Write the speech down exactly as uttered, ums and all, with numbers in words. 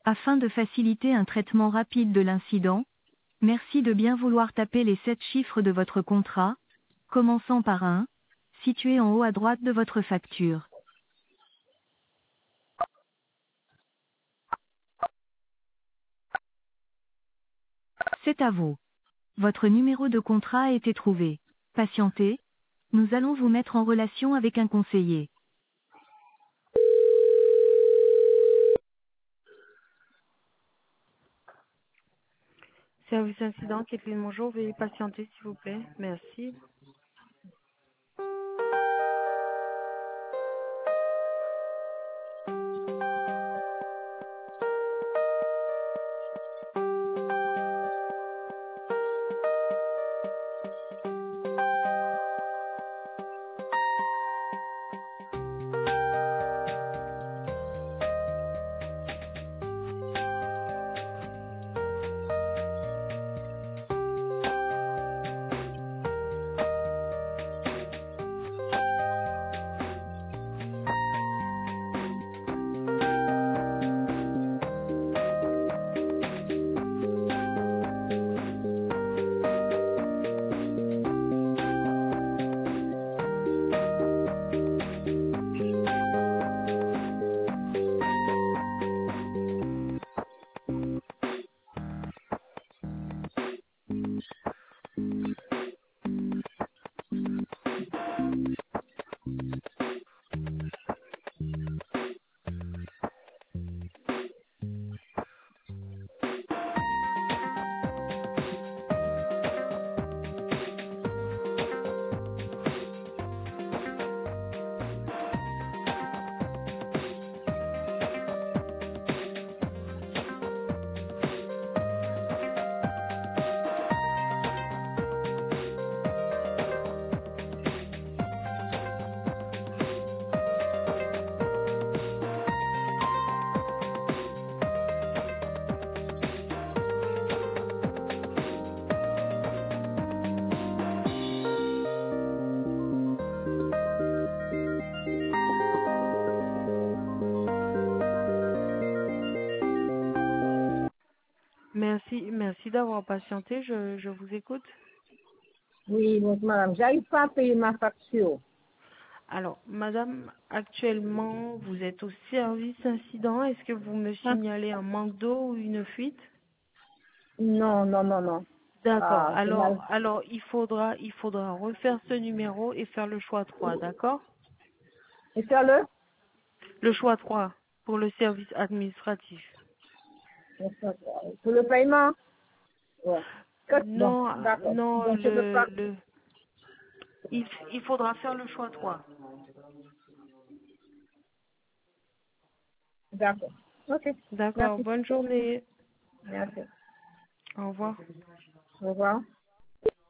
Afin de faciliter un traitement rapide de l'incident, merci de bien vouloir taper les sept chiffres de votre contrat, commençant par un, situé en haut à droite de votre facture. C'est à vous. Votre numéro de contrat a été trouvé. Patientez. Nous allons vous mettre en relation avec un conseiller. Service incident, Kathleen, bonjour. Veuillez patienter, s'il vous plaît. Merci. Merci, merci d'avoir patienté. Je, je vous écoute. Oui, donc madame, j'arrive pas à payer ma facture. Alors, madame, actuellement, vous êtes au service incident. Est-ce que vous me Hein? signalez un manque d'eau ou une fuite? Non, non, non, non. D'accord. Ah, c'est Alors, mal. alors, il faudra, il faudra refaire ce numéro et faire le choix trois, d'accord? Et faire le Le choix trois pour le service administratif. pour le paiement? Ouais. Que- Bon, Non, d'accord. non, Donc je peux le, pas. le, il, il faudra faire le choix trois. D'accord. Ok. D'accord. Merci. Bonne journée. Merci. Au revoir. Au revoir.